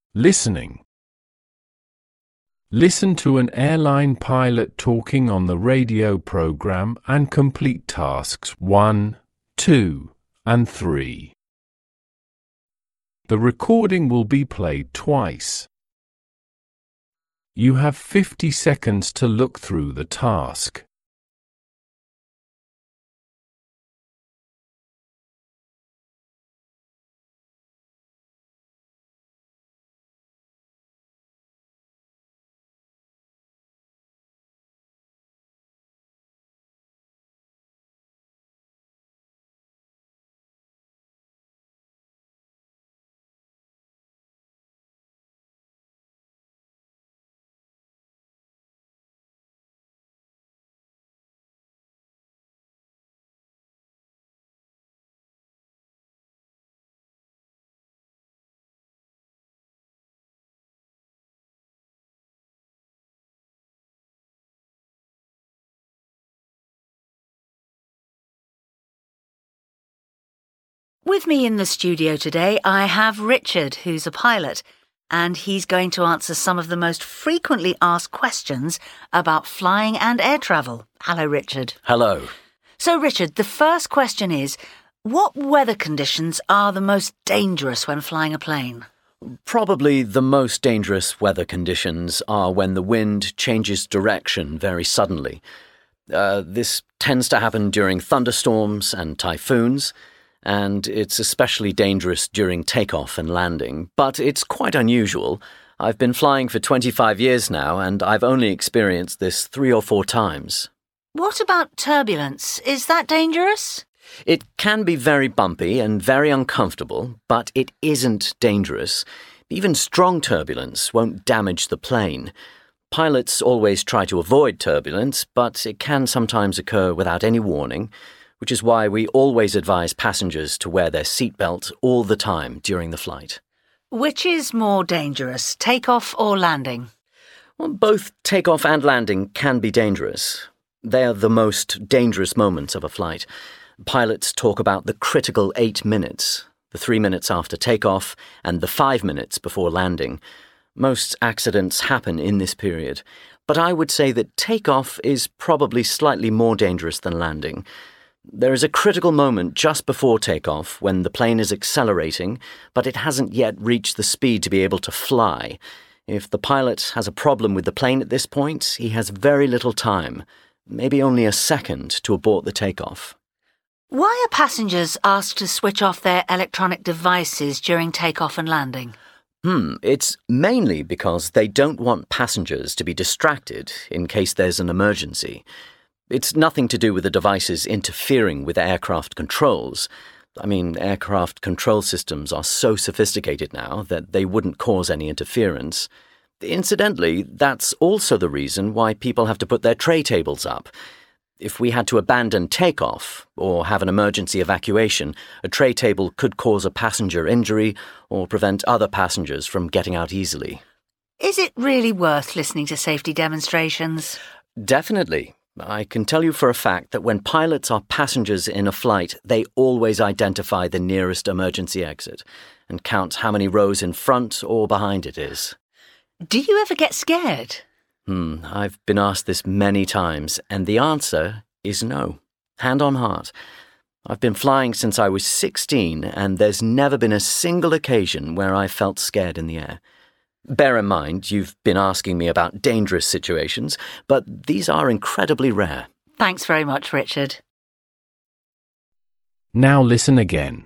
Listening. Listen to an airline pilot talking on the radio program and complete tasks 1, 2, and 3. The recording will be played twice. You have 50 seconds to look through the task. With me in the studio today, I have Richard, who's a pilot, and he's going to answer some of the most frequently asked questions about flying and air travel. Hello, Richard. Hello. So, Richard, the first question is, what weather conditions are the most dangerous when flying a plane? Probably the most dangerous weather conditions are when the wind changes direction very suddenly. This tends to happen during thunderstorms and typhoons, and it's especially dangerous during takeoff and landing. But it's quite unusual. I've been flying for 25 years now, and I've only experienced this 3 or 4 times. What about turbulence? Is that dangerous? It can be very bumpy and very uncomfortable, but it isn't dangerous. Even strong turbulence won't damage the plane. Pilots always try to avoid turbulence, but it can sometimes occur without any warning, which is why we always advise passengers to wear their seatbelt all the time during the flight. Which is more dangerous, takeoff or landing? Well, both takeoff and landing can be dangerous. They are the most dangerous moments of a flight. Pilots talk about the critical 8 minutes, the 3 minutes after takeoff and the 5 minutes before landing. Most accidents happen in this period, but I would say that takeoff is probably slightly more dangerous than landing. There is a critical moment just before takeoff when the plane is accelerating, but it hasn't yet reached the speed to be able to fly. If the pilot has a problem with the plane at this point, he has very little time, maybe only a second, to abort the takeoff. Why are passengers asked to switch off their electronic devices during takeoff and landing? It's mainly because they don't want passengers to be distracted in case there's an emergency. It's nothing to do with the devices interfering with aircraft controls. I mean, aircraft control systems are so sophisticated now that they wouldn't cause any interference. Incidentally, that's also the reason why people have to put their tray tables up. If we had to abandon takeoff or have an emergency evacuation, a tray table could cause a passenger injury or prevent other passengers from getting out easily. Is it really worth listening to safety demonstrations? Definitely. I can tell you for a fact that when pilots are passengers in a flight, they always identify the nearest emergency exit and count how many rows in front or behind it is. Do you ever get scared? I've been asked this many times, and the answer is no. Hand on heart. I've been flying since I was 16, and there's never been a single occasion where I felt scared in the air. Bear in mind, you've been asking me about dangerous situations, but these are incredibly rare. Thanks very much, Richard. Now listen again.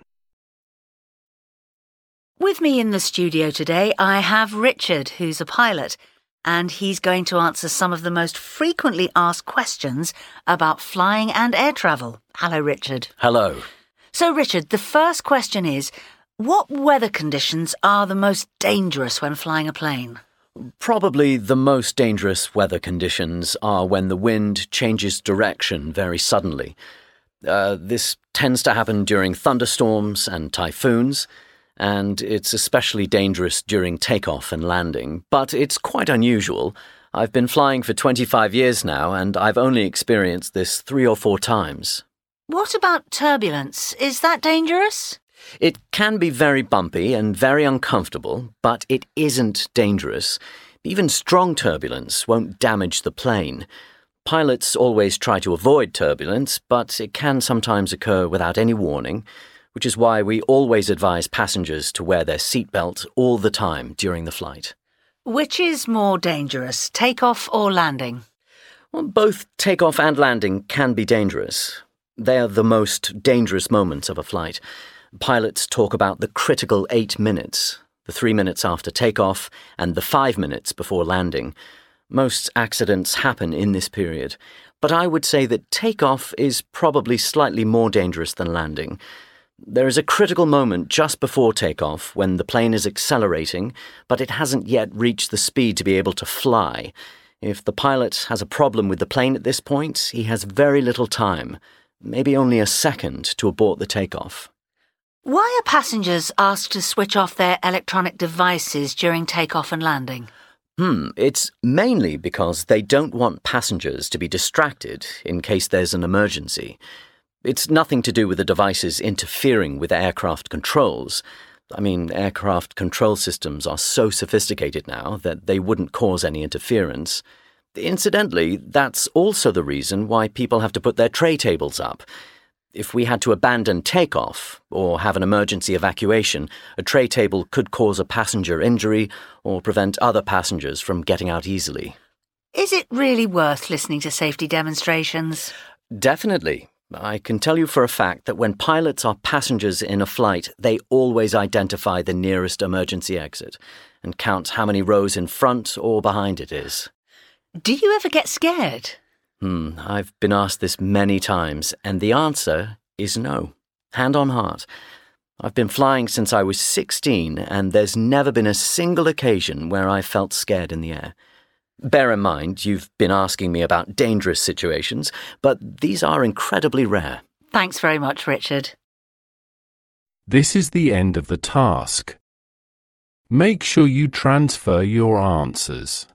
With me in the studio today, I have Richard, who's a pilot, and he's going to answer some of the most frequently asked questions about flying and air travel. Hello, Richard. Hello. So, Richard, the first question is, what weather conditions are the most dangerous when flying a plane? Probably the most dangerous weather conditions are when the wind changes direction very suddenly. This tends to happen during thunderstorms and typhoons, and it's especially dangerous during takeoff and landing. But it's quite unusual. I've been flying for 25 years now, and I've only experienced this 3 or 4 times. What about turbulence? Is that dangerous? It can be very bumpy and very uncomfortable, but it isn't dangerous. Even strong turbulence won't damage the plane. Pilots always try to avoid turbulence, but it can sometimes occur without any warning, which is why we always advise passengers to wear their seatbelt all the time during the flight. Which is more dangerous, takeoff or landing? Well, both takeoff and landing can be dangerous. They are the most dangerous moments of a flight. Pilots talk about the critical 8 minutes, the 3 minutes after takeoff and the 5 minutes before landing. Most accidents happen in this period, but I would say that takeoff is probably slightly more dangerous than landing. There is a critical moment just before takeoff when the plane is accelerating, but it hasn't yet reached the speed to be able to fly. If the pilot has a problem with the plane at this point, he has very little time, maybe only a second, to abort the takeoff. Why are passengers asked to switch off their electronic devices during takeoff and landing? It's mainly because they don't want passengers to be distracted in case there's an emergency. It's nothing to do with the devices interfering with aircraft controls. I mean, aircraft control systems are so sophisticated now that they wouldn't cause any interference. Incidentally, that's also the reason why people have to put their tray tables up. If we had to abandon takeoff or have an emergency evacuation, a tray table could cause a passenger injury or prevent other passengers from getting out easily. Is it really worth listening to safety demonstrations? Definitely. I can tell you for a fact that when pilots are passengers in a flight, they always identify the nearest emergency exit and count how many rows in front or behind it is. Do you ever get scared? I've been asked this many times, and the answer is no. Hand on heart. I've been flying since I was 16, and there's never been a single occasion where I felt scared in the air. Bear in mind, you've been asking me about dangerous situations, but these are incredibly rare. Thanks very much, Richard. This is the end of the task. Make sure you transfer your answers.